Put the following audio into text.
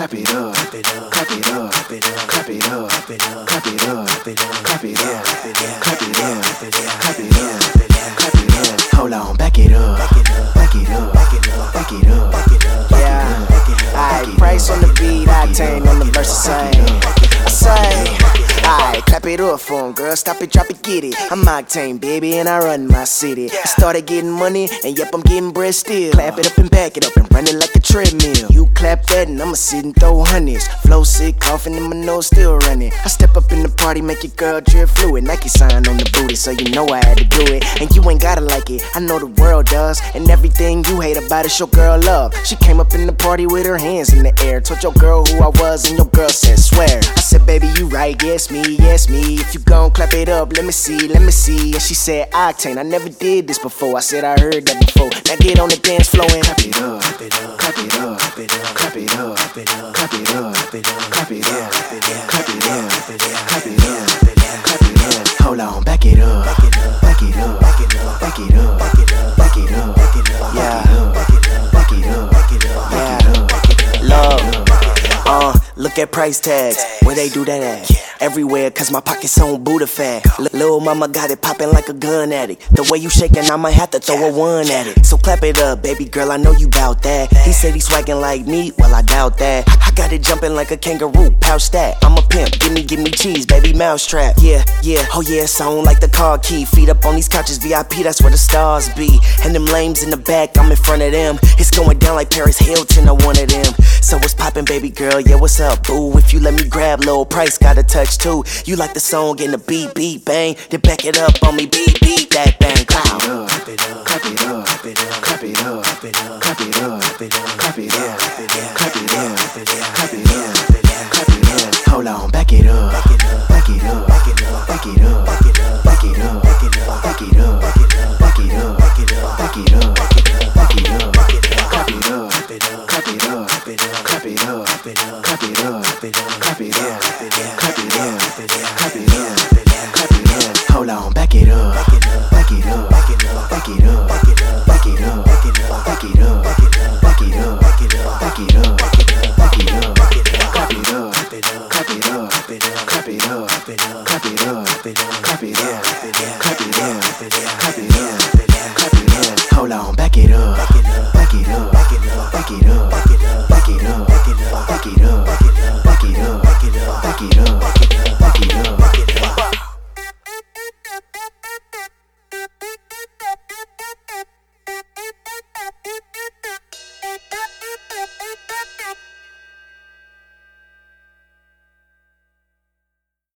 clap it up, clap it up, clap it up, clap it up, clap it up, clap it up, clap it up, clap it up, clap it up, clap it up, clap it up. Hold on, back it up, back it up, back it up, back it up, back it up, back it up. Yeah, alright, Price on the beat, Octane on the verse, I say, alright, clap it up for him, girl, stop it, drop it, get it. I'm Octane, baby, and I run my city. I started getting money, and yep, I'm getting bread still. Clap it up and back it up and run it like a treadmill. You clap that and I'ma sit and throw hundreds. Flow sick, coughing and my nose still running. I step up in the party, make your girl drip fluid. Nike sign on the booty, so you know I had to do it. And you ain't gotta like it, I know the world does. And everything you hate about it, your girl love. She came up in the party with her hands in the air. Told your girl who I was and your girl said swear. I said baby you right, yes me. If you gon' clap it up, let me see. And she said Octane, I never did this before. I said I heard that before. Now get on the dance floor and clap it up, clap it up, clap it up, clap it up, clap it up, clap it up, clap it up, clap it up, clap it up, clap it up, clap it up, clap it up. Hold on, back it up, back it up, back it up, back it up, back it up, back it up, back it up, back it up, yeah, back it up, back it up, back it up, yeah, love. Look at price tags, where they do that at? Everywhere, cause my pocket's on Buddha fat. Lil' mama got it poppin' like a gun addict. The way you shakin', I might have to throw a one at it. So clap it up, baby girl, I know you bout that. He said he's swaggin' like me, well I doubt that. I got it jumpin' like a kangaroo, pouch that. I'm a pimp, give me cheese, baby mousetrap. Yeah, oh yeah, it's on like the car key. Feet up on these couches, VIP, that's where the stars be. And them lames in the back, I'm in front of them. It's going down like Paris Hilton, I one of them. So what's poppin', baby girl, yeah, what's up, boo? If you let me grab, Lil' Price got a touch too. You like the song and the beat, bang. Then back it up on me, beat, that bang, cloud. Clap it up, clap it up, clap it up, clap it up, clap it up, clap it up, clap it up, clap it up, clap it up, clap it up, clap it up. Hold on, back it up, back it up, back it up, back it up, back it up, back it up, back it up, back it up, back it up, back it up, back it up, back it up, back it up, back it up, back it up, back it up, clap it up, clap it up, clap it up, clap it up, clap it up, clap it up, clap it up, clap it up, clap it up, clap it up, clap it up, clap it up. Hold on, back it up, back it up, back it up, back it up, back it up, back it up, back it up, back it up, back it up, back it up, back it up, back it up, back it up, back it up.